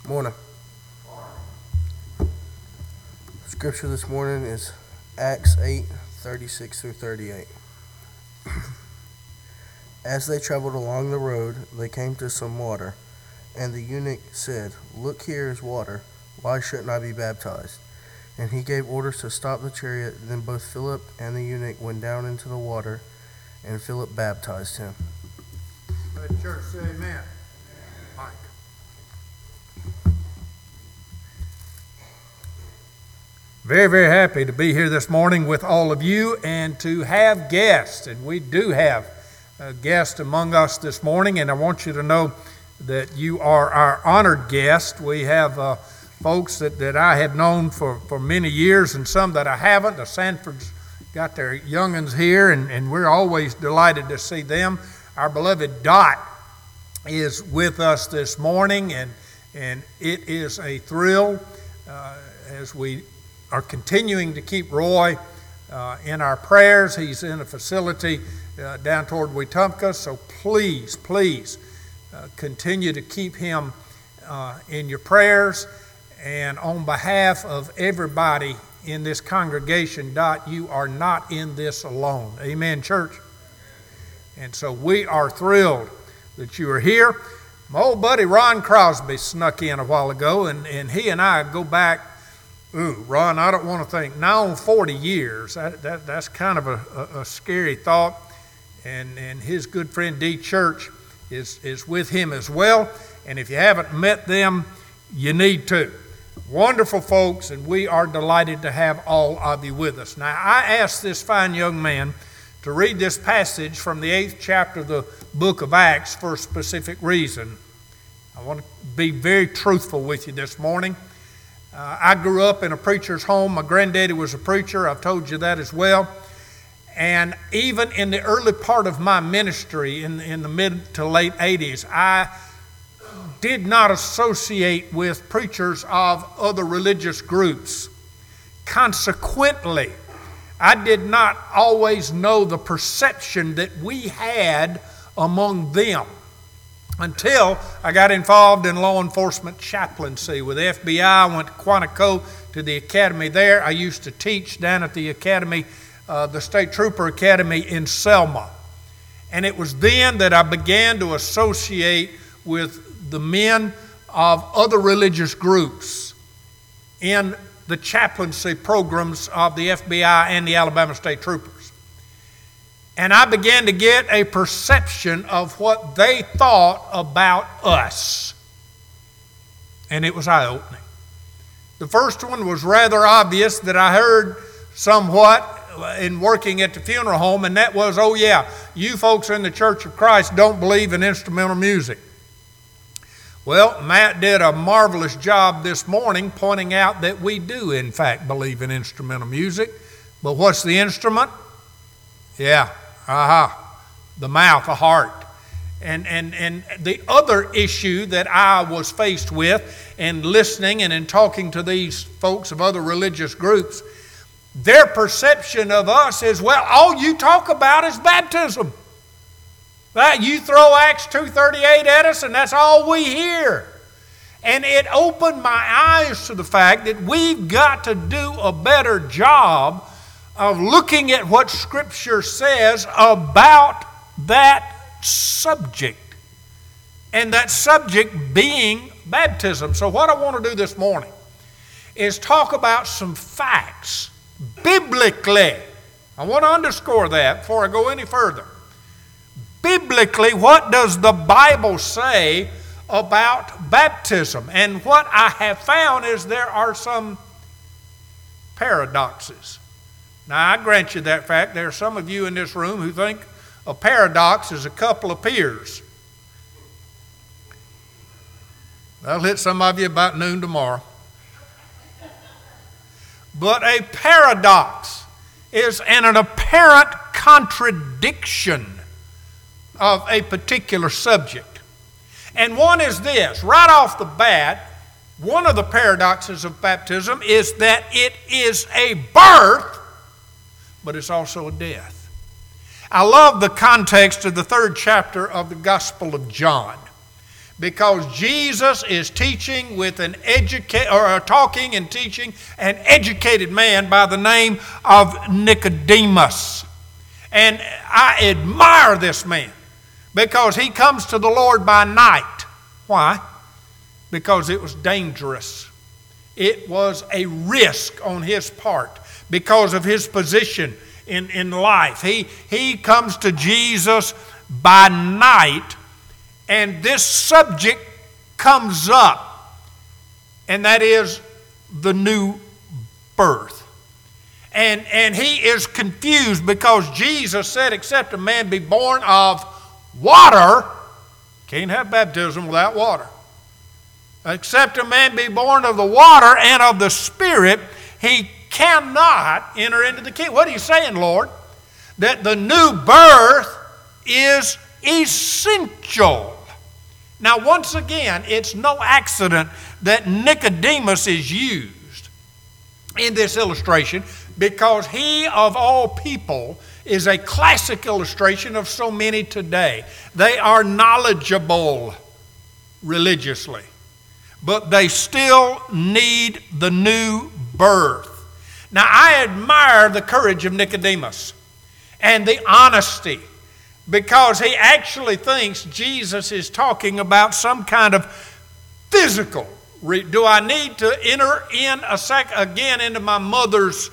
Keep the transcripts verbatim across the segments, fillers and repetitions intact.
Morning. Scripture this morning is Acts eight, thirty-six through thirty-eight. As they traveled along the road, they came to some water, and the eunuch said, "Look, here is water. Why shouldn't I be baptized?" And he gave orders to stop the chariot. Then both Philip and the eunuch went down into the water, and Philip baptized him. Let the church say amen. Mike. Very, very happy to be here this morning with all of you and to have guests. And we do have a guest among us this morning, and I want you to know that you are our honored guest. We have uh, folks that, that I have known for, for many years and some that I haven't. The Sanfords got their young'uns here, and, and we're always delighted to see them. Our beloved Dot is with us this morning, and, and it is a thrill uh, as we are continuing to keep Roy uh, in our prayers. He's in a facility uh, down toward Wetumpka, so please, please uh, continue to keep him uh, in your prayers. And on behalf of everybody in this congregation, Dot, you are not in this alone. Amen, church? And so we are thrilled that you are here. My old buddy Ron Crosby snuck in a while ago, and, and he and I go back. Ooh, Ron, I don't want to think. Now on forty years, that, that, that's kind of a, a, a scary thought. And, and his good friend D. Church is, is with him as well. And if you haven't met them, you need to. Wonderful folks, and we are delighted to have all of you with us. Now, I asked this fine young man to read this passage from the eighth chapter of the book of Acts for a specific reason. I want to be very truthful with you this morning. Uh, I grew up in a preacher's home. My granddaddy was a preacher. I've told you that as well. And even in the early part of my ministry, in, in the mid to late eighties, I did not associate with preachers of other religious groups. Consequently, I did not always know the perception that we had among them until I got involved in law enforcement chaplaincy with the F B I. I went to Quantico to the academy there. I used to teach down at the academy, uh, the State Trooper Academy in Selma. And it was then that I began to associate with the men of other religious groups in the chaplaincy programs of the F B I and the Alabama State Troopers. And I began to get a perception of what they thought about us. And it was eye-opening. The first one was rather obvious that I heard somewhat in working at the funeral home, and that was, oh yeah, you folks in the Church of Christ don't believe in instrumental music. Well, Matt did a marvelous job this morning pointing out that we do, in fact, believe in instrumental music. But what's the instrument? Yeah, aha, the mouth, the heart. And, and, and the other issue that I was faced with in listening and in talking to these folks of other religious groups, their perception of us is, well, all you talk about is baptism. Right? You throw Acts two thirty-eight at us, and that's all we hear. And it opened my eyes to the fact that we've got to do a better job of looking at what Scripture says about that subject. And that subject being baptism. So what I want to do this morning is talk about some facts biblically. I want to underscore that before I go any further. Biblically, what does the Bible say about baptism? And what I have found is there are some paradoxes. Now, I grant you that fact. There are some of you in this room who think a paradox is a couple of peers. That'll hit some of you about noon tomorrow. But a paradox is an, an apparent contradiction of a particular subject. And one is this, right off the bat, one of the paradoxes of baptism is that it is a birth, but it's also a death. I love the context of the third chapter of the Gospel of John, because Jesus is teaching with an educated, or talking and teaching an educated man by the name of Nicodemus. And I admire this man because he comes to the Lord by night. Why? Because it was dangerous. It was a risk on his part because of his position in, in life. He, he comes to Jesus by night, and this subject comes up, and that is the new birth. And, and he is confused because Jesus said, except a man be born of water, can't have baptism without water. Except a man be born of the water and of the Spirit, he cannot enter into the kingdom. What are you saying, Lord? That the new birth is essential. Now, once again, it's no accident that Nicodemus is used in this illustration, because he, of all people, is a classic illustration of so many today. They are knowledgeable religiously, but they still need the new birth. Now, I admire the courage of Nicodemus and the honesty, because he actually thinks Jesus is talking about some kind of physical. Do I need to enter in a sec again into my mother's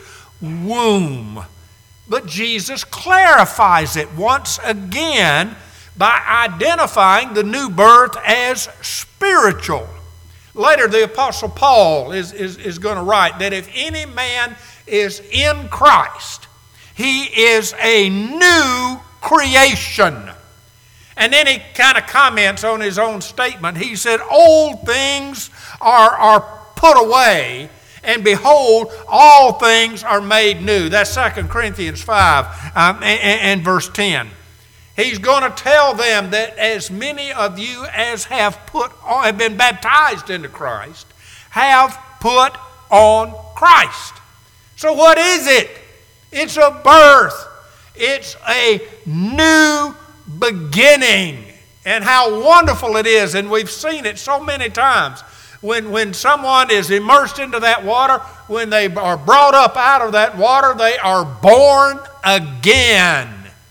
womb? But Jesus clarifies it once again by identifying the new birth as spiritual. Later, the Apostle Paul is, is, is going to write that if any man is in Christ, he is a new creation. And then he kind of comments on his own statement. He said, old things are, are put away, and behold, all things are made new. That's Second Corinthians five um, and, and verse ten. He's going to tell them that as many of you as have put on, have been baptized into Christ, have put on Christ. So what is it? It's a birth. It's a new beginning. And how wonderful it is, and we've seen it so many times. When, when someone is immersed into that water, when they are brought up out of that water, they are born again.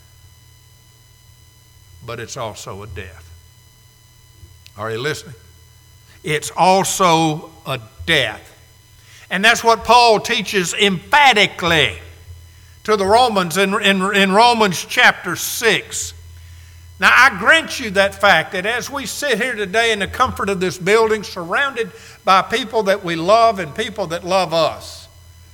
But it's also a death. Are you listening? It's also a death. And that's what Paul teaches emphatically to the Romans in, in, in Romans chapter six. Now, I grant you that fact that as we sit here today in the comfort of this building, surrounded by people that we love and people that love us,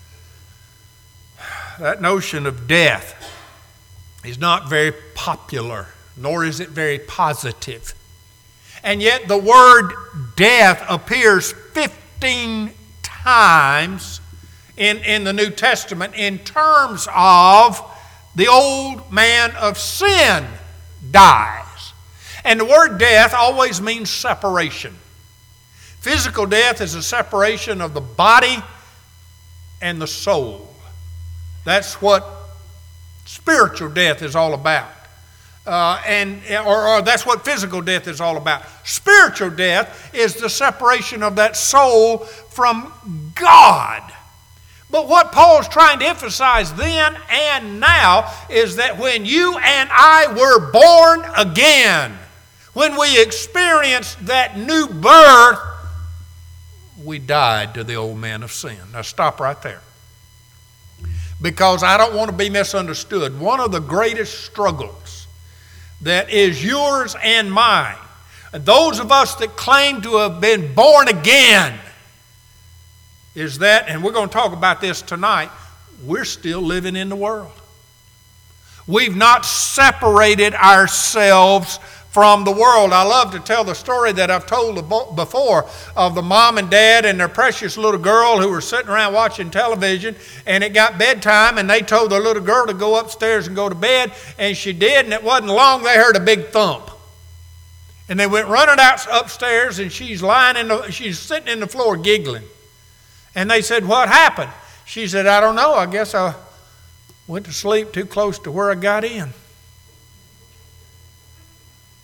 that notion of death is not very popular, nor is it very positive. And yet the word death appears fifteen times in, in the New Testament in terms of the old man of sin dies. And the word death always means separation. Physical death is a separation of the body and the soul. That's what spiritual death is all about. Uh, and or, or that's what physical death is all about. Spiritual death is the separation of that soul from God. But what Paul's trying to emphasize then and now is that when you and I were born again, when we experienced that new birth, we died to the old man of sin. Now stop right there. Because I don't want to be misunderstood. One of the greatest struggles that is yours and mine, those of us that claim to have been born again, is that, and we're going to talk about this tonight, we're still living in the world. We've not separated ourselves from the world. I love to tell the story that I've told before of the mom and dad and their precious little girl who were sitting around watching television, and it got bedtime, and they told their little girl to go upstairs and go to bed, and she did, and it wasn't long they heard a big thump. And they went running out upstairs, and she's lying in the, she's sitting in the floor giggling. And they said, "What happened?" She said, "I don't know. I guess I went to sleep too close to where I got in."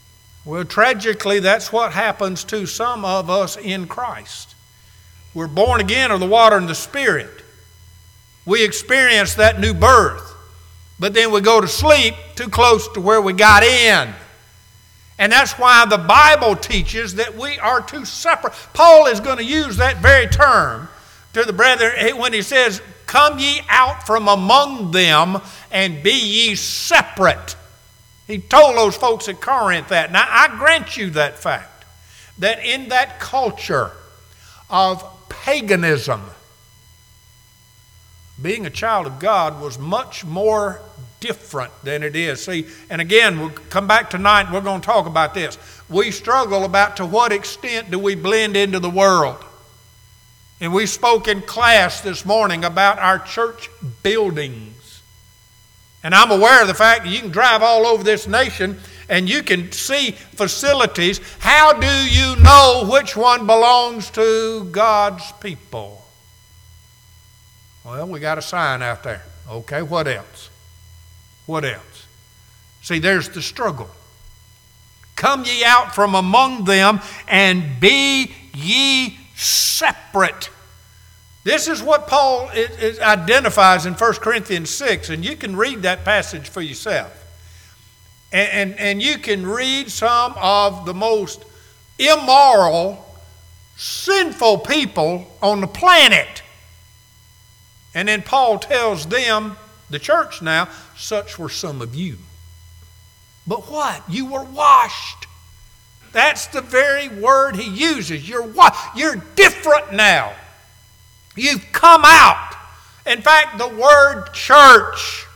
Well, tragically, that's what happens to some of us in Christ. We're born again of the water and the Spirit. We experience that new birth. But then we go to sleep too close to where we got in. And that's why the Bible teaches that we are to separate. Paul is going to use that very term to the brethren when he says, "Come ye out from among them and be ye separate." He told those folks at Corinth that. Now, I grant you that fact, that in that culture of paganism, being a child of God was much more different than it is. See, and again, we'll come back tonight and we're going to talk about this. We struggle about to what extent do we blend into the world. And we spoke in class this morning about our church buildings. And I'm aware of the fact that you can drive all over this nation and you can see facilities. How do you know which one belongs to God's people? Well, we got a sign out there. Okay, what else? What else? See, there's the struggle. Come ye out from among them and be ye separate. This is what Paul it, it identifies in First Corinthians six, and you can read that passage for yourself. And, and, and you can read some of the most immoral, sinful people on the planet. And then Paul tells them, the church now, such were some of you. But what? You were washed. That's the very word he uses. You're washed. You're different now. You've come out. In fact, the word church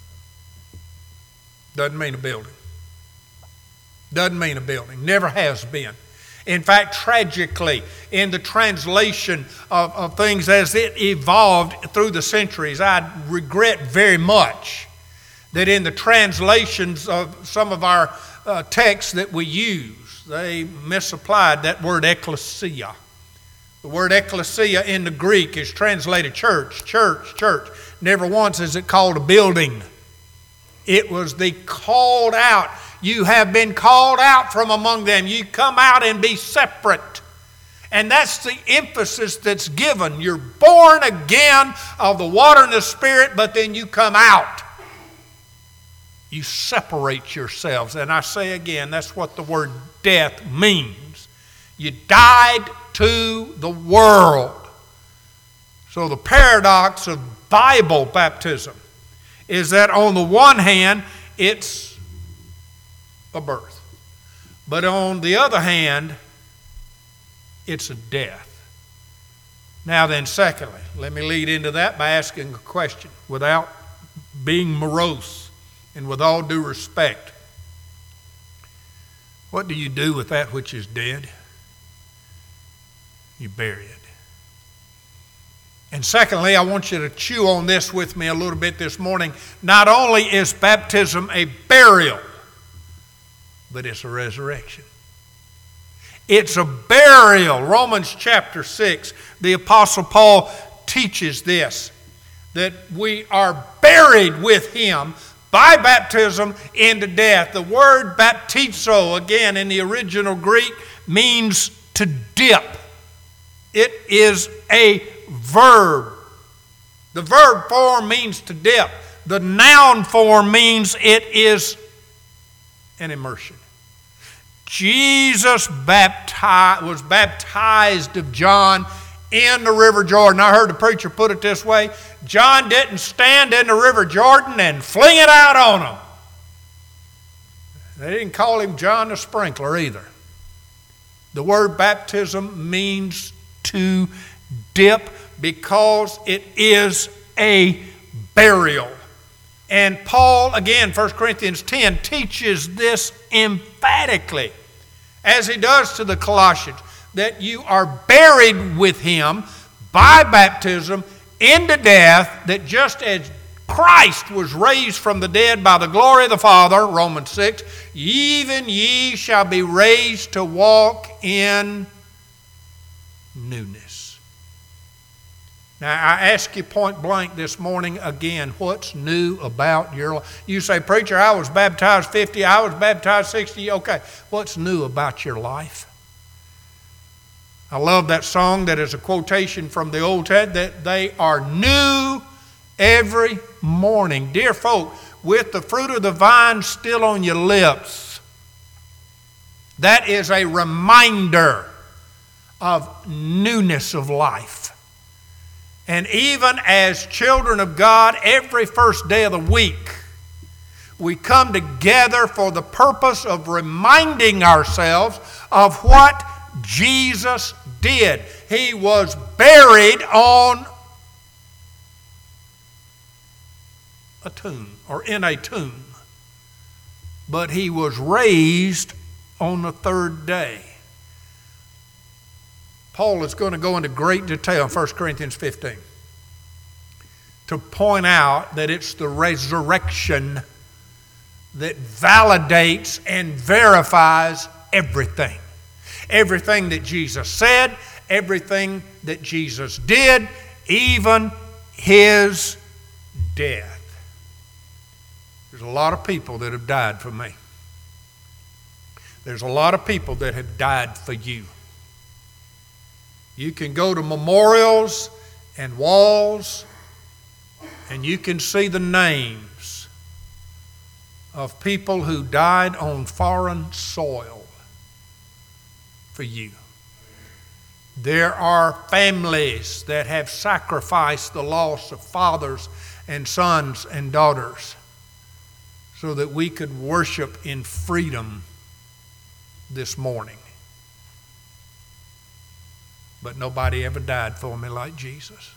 doesn't mean a building. Doesn't mean a building. Never has been. In fact, tragically, in the translation of, of things as it evolved through the centuries, I regret very much that in the translations of some of our uh, texts that we use, they misapplied that word ecclesia. The word ecclesia in the Greek is translated church, church, church. Never once is it called a building. It was the called out. You have been called out from among them. You come out and be separate. And that's the emphasis that's given. You're born again of the water and the Spirit, but then you come out. You separate yourselves. And I say again, that's what the word death means. You died to the world. So the paradox of Bible baptism is that on the one hand, it's a birth. But on the other hand, it's a death. Now then, secondly, let me lead into that by asking a question without being morose and with all due respect. What do you do with that which is dead? You bury it. And secondly, I want you to chew on this with me a little bit this morning. Not only is baptism a burial, but it's a resurrection. It's a burial. Romans chapter six, the Apostle Paul teaches this, that we are buried with him by baptism into death. The word baptizo, again in the original Greek, means to dip. It is a verb. The verb form means to dip. The noun form means it is an immersion. Jesus baptized, was baptized of John in the River Jordan. I heard the preacher put it this way: John didn't stand in the River Jordan and fling it out on them. They didn't call him John the Sprinkler either. The word baptism means to dip because it is a burial. And Paul, again, First Corinthians ten, teaches this emphatically, as he does to the Colossians, that you are buried with him by baptism into death, that just as Christ was raised from the dead by the glory of the Father, Romans six, even ye shall be raised to walk in newness. Now, I ask you point blank this morning again, what's new about your life? You say, preacher, I was baptized fifty, I was baptized sixty. Okay, what's new about your life? I love that song that is a quotation from the Old Testament, that they are new every morning. Dear folk, with the fruit of the vine still on your lips, that is a reminder of newness of life. And even as children of God, every first day of the week, we come together for the purpose of reminding ourselves of what Jesus did. He was buried on a tomb, or in a tomb, but he was raised on the third day. Paul is going to go into great detail in First Corinthians fifteen to point out that it's the resurrection that validates and verifies everything. Everything that Jesus said, everything that Jesus did, even his death. There's a lot of people that have died for me. There's a lot of people that have died for you. You can go to memorials and walls, and you can see the names of people who died on foreign soil for you. There are families that have sacrificed the loss of fathers and sons and daughters so that we could worship in freedom this morning. But nobody ever died for me like Jesus.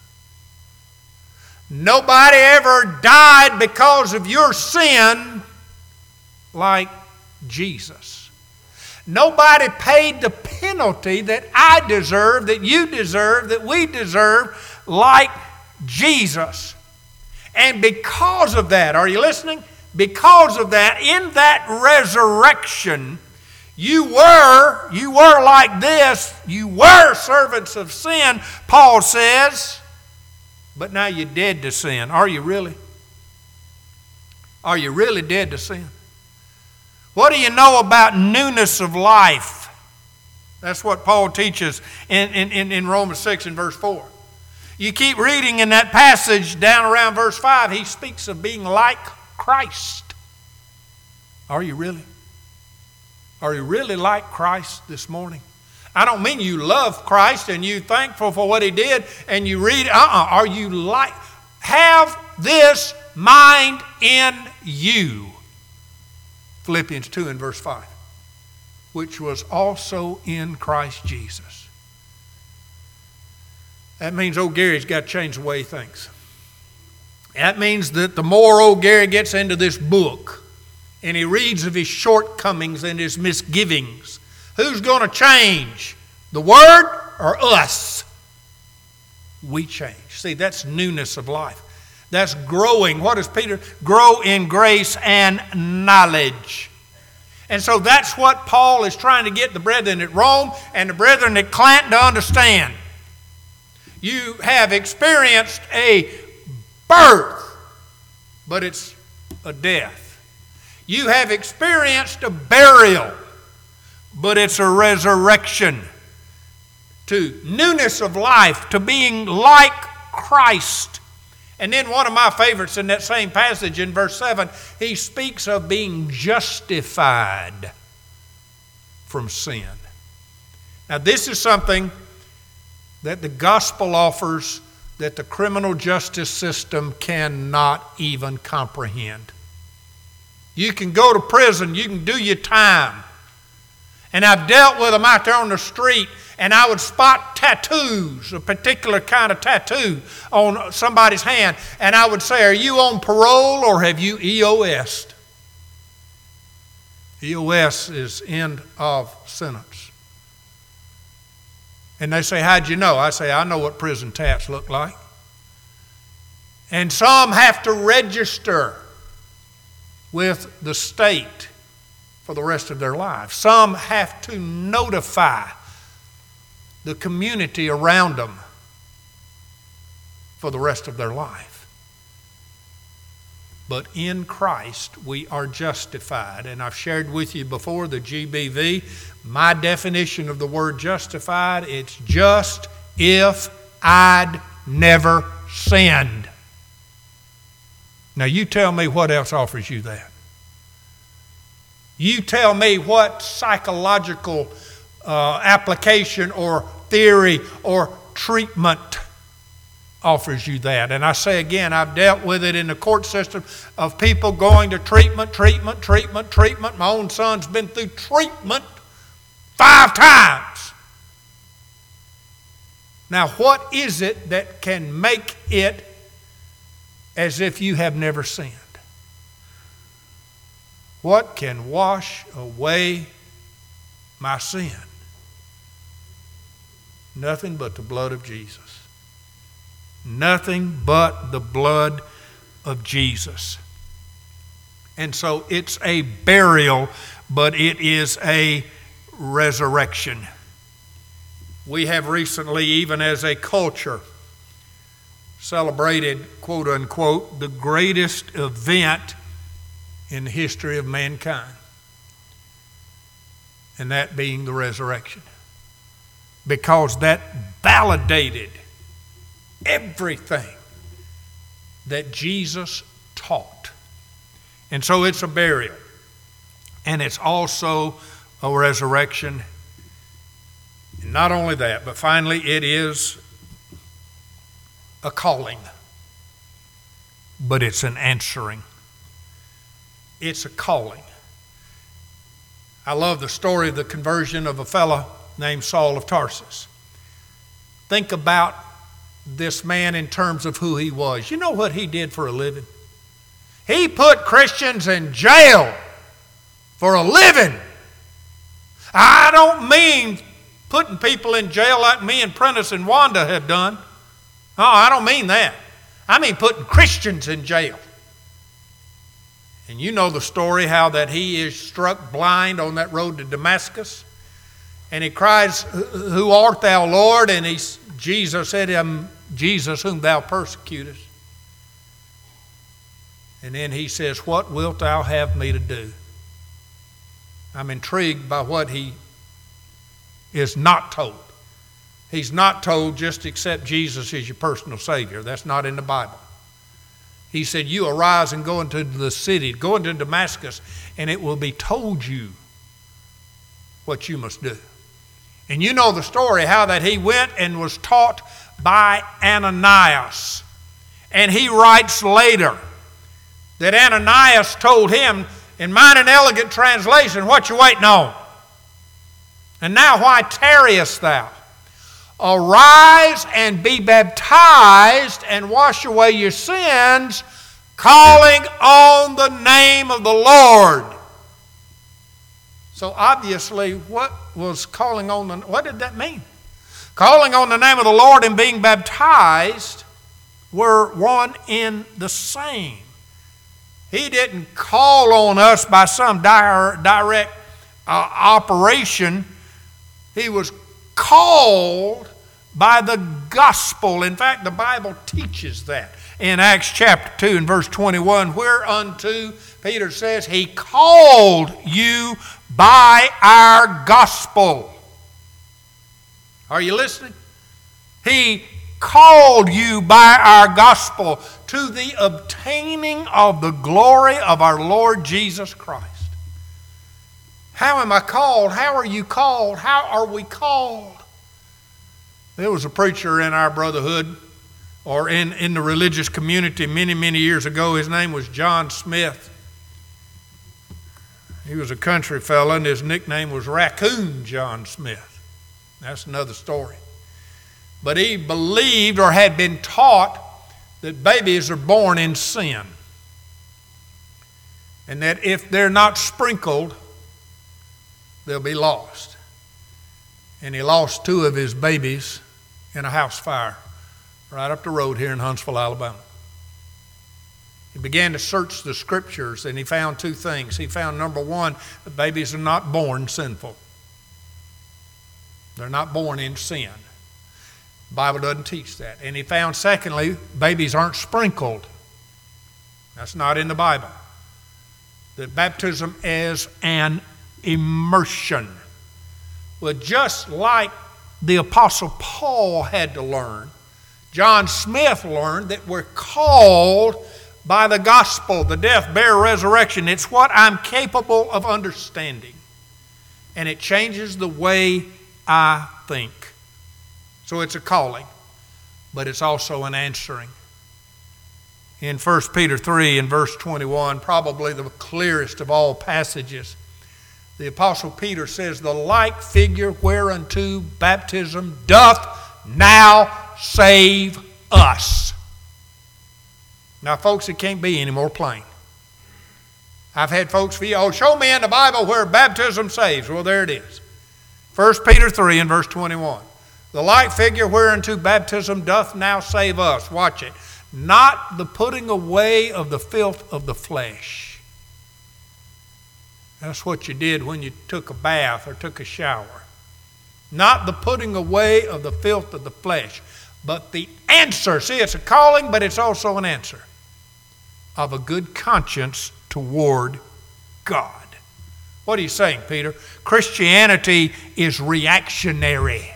Nobody ever died because of your sin like Jesus. Nobody paid the penalty that I deserve, that you deserve, that we deserve like Jesus. And because of that, are you listening? Because of that, in that resurrection, You were, you were like this, you were servants of sin, Paul says, but now you're dead to sin. Are you really? Are you really dead to sin? What do you know about newness of life? That's what Paul teaches in, in, in Romans six and verse four. You keep reading in that passage down around verse five, he speaks of being like Christ. Are you really? Are you really like Christ this morning? I don't mean you love Christ and you're thankful for what he did and you read, uh-uh. Are you like, have this mind in you? Philippians two and verse five. Which was also in Christ Jesus. That means old Gary's got to change the way he thinks. That means that the more old Gary gets into this book, and he reads of his shortcomings and his misgivings, who's going to change? The Word or us? We change. See, that's newness of life. That's growing. What does Peter? Grow in grace and knowledge. And so that's what Paul is trying to get the brethren at Rome and the brethren at Clanton to understand. You have experienced a birth, but it's a death. You have experienced a burial, but it's a resurrection to newness of life, to being like Christ. And then one of my favorites in that same passage in verse seven, he speaks of being justified from sin. Now this is something that the gospel offers that the criminal justice system cannot even comprehend. You can go to prison, you can do your time. And I've dealt with them out there on the street, and I would spot tattoos, a particular kind of tattoo on somebody's hand, and I would say, are you on parole or have you E O S'd? E O S is end of sentence. And they say, how'd you know? I say, I know what prison tats look like. And some have to register with the state for the rest of their lives. Some have to notify the community around them for the rest of their life. But in Christ we are justified. And I've shared with you before the G B V, my definition of the word justified, it's just if I'd never sinned. Now you tell me what else offers you that. You tell me what psychological uh, application or theory or treatment offers you that. And I say again, I've dealt with it in the court system of people going to treatment, treatment, treatment, treatment. My own son's been through treatment five times. Now, what is it that can make it as if you have never sinned? What can wash away my sin? Nothing but the blood of Jesus. Nothing but the blood of Jesus. And so it's a burial, but it is a resurrection. We have recently, even as a culture, celebrated, quote unquote, the greatest event in the history of mankind, and that being the resurrection, because that validated everything that Jesus taught. And so it's a burial, and it's also a resurrection. And not only that, but finally it is a calling, but it's an answering. It's a calling. I love the story of the conversion of a fellow named Saul of Tarsus. Think about this man in terms of who he was. You know what he did for a living? He put Christians in jail for a living. I don't mean putting people in jail like me and Prentice and Wanda have done. No, I don't mean that. I mean putting Christians in jail. And you know the story how that he is struck blind on that road to Damascus. And he cries, "Who art thou, Lord?" And he, Jesus said to him, "Jesus whom thou persecutest." And then he says, "What wilt thou have me to do?" I'm intrigued by what he is not told. He's not told just accept Jesus as your personal Savior. That's not in the Bible. He said, "You arise and go into the city, go into Damascus, and it will be told you what you must do." And you know the story, how that he went and was taught by Ananias. And he writes later that Ananias told him, in mine and elegant translation, "What you waiting on? And now why tarriest thou? Arise and be baptized and wash away your sins, calling on the name of the Lord." So obviously, what was calling on the, what did that mean? Calling on the name of the Lord and being baptized were one in the same. He didn't call on us by some direct uh, operation. He was called by the gospel. In fact, the Bible teaches that. In Acts chapter two and verse twenty-one, whereunto, Peter says, he called you by our gospel. Are you listening? He called you by our gospel to the obtaining of the glory of our Lord Jesus Christ. How am I called? How are you called? How are we called? There was a preacher in our brotherhood, or in, in the religious community many, many years ago. His name was John Smith. He was a country fella, and his nickname was Raccoon John Smith. That's another story. But he believed or had been taught that babies are born in sin, and that if they're not sprinkled, they'll be lost. And he lost two of his babies in a house fire right up the road here in Huntsville, Alabama. He began to search the scriptures, and he found two things. He found, number one, that babies are not born sinful. They're not born in sin. The Bible doesn't teach that. And he found, secondly, babies aren't sprinkled. That's not in the Bible. That baptism is an immersion. Well, just like the Apostle Paul had to learn, John Smith learned that we're called by the gospel, the death, burial, resurrection. It's what I'm capable of understanding. And it changes the way I think. So it's a calling, but it's also an answering. In First Peter three and verse twenty-one, probably the clearest of all passages, the Apostle Peter says, "The like figure whereunto baptism doth now save us." Now, folks, it can't be any more plain. I've had folks feel, oh, show me in the Bible where baptism saves. Well, there it is. First Peter three and verse twenty-one. "The like figure whereunto baptism doth now save us." Watch it. "Not the putting away of the filth of the flesh." That's what you did when you took a bath or took a shower. Not the putting away of the filth of the flesh, but the answer. See, it's a calling, but it's also an answer of a good conscience toward God. What are you saying, Peter? Christianity is reactionary.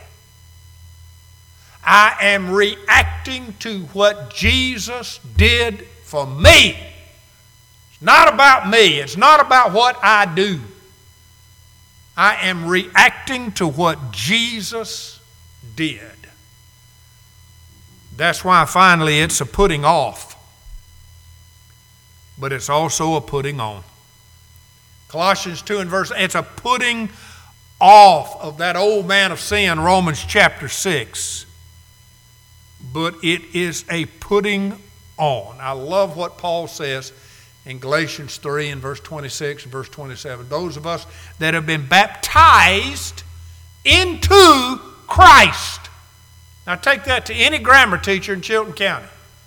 I am reacting to what Jesus did for me. It's not about me. It's not about what I do. I am reacting to what Jesus did. That's why finally it's a putting off, but it's also a putting on. Colossians two and verse, it's a putting off of that old man of sin, Romans chapter six. But it is a putting on. I love what Paul says in Galatians three and verse twenty-six and verse twenty-seven. Those of us that have been baptized into Christ. Now take that to any grammar teacher in Chilton County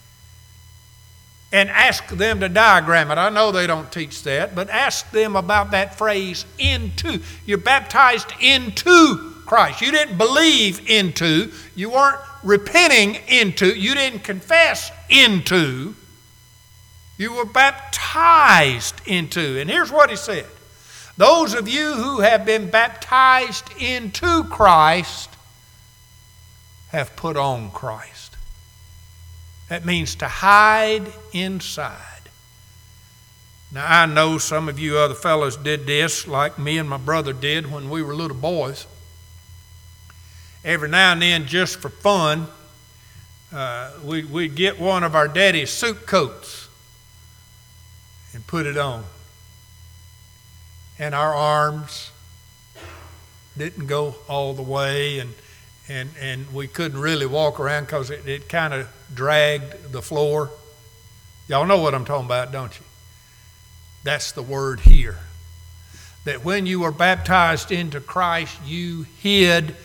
and ask them to diagram it. I know they don't teach that, but ask them about that phrase, into. You're baptized into Christ. You didn't believe into. You weren't repenting into. You didn't confess into. You were baptized into. And here's what he said. Those of you who have been baptized into Christ have put on Christ. That means to hide inside. Now, I know some of you other fellows did this like me and my brother did when we were little boys. Every now and then, just for fun, uh, we, we'd get one of our daddy's suit coats and put it on. And our arms didn't go all the way, and and, and we couldn't really walk around because it, it kind of dragged the floor. Y'all know what I'm talking about, don't you? That's the word here. That when you were baptized into Christ, you hid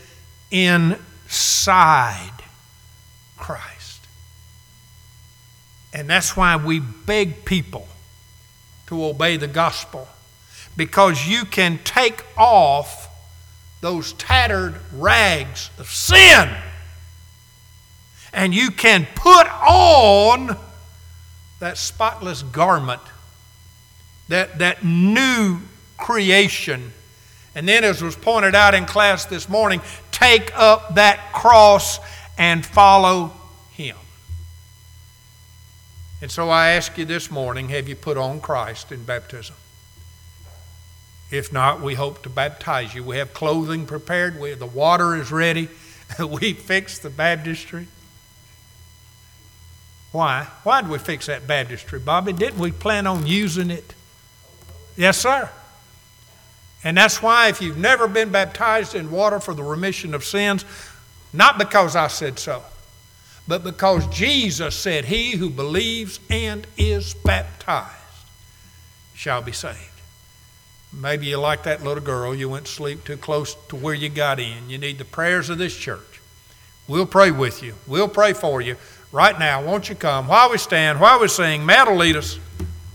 inside Christ. And that's why we beg people to obey the gospel, because you can take off those tattered rags of sin and you can put on that spotless garment, that, that new creation. And then, as was pointed out in class this morning, take up that cross and follow Him. And so I ask you this morning, have you put on Christ in baptism? If not, we hope to baptize you. We have clothing prepared. We, the water is ready. We fixed the baptistry. Why? Why did we fix that baptistry, Bobby? Didn't we plan on using it? Yes, sir. And that's why if you've never been baptized in water for the remission of sins, not because I said so, but because Jesus said, he who believes and is baptized shall be saved. Maybe you're like that little girl. You went to sleep too close to where you got in. You need the prayers of this church. We'll pray with you. We'll pray for you. Right now, won't you come? While we stand, while we sing, Matt will lead us.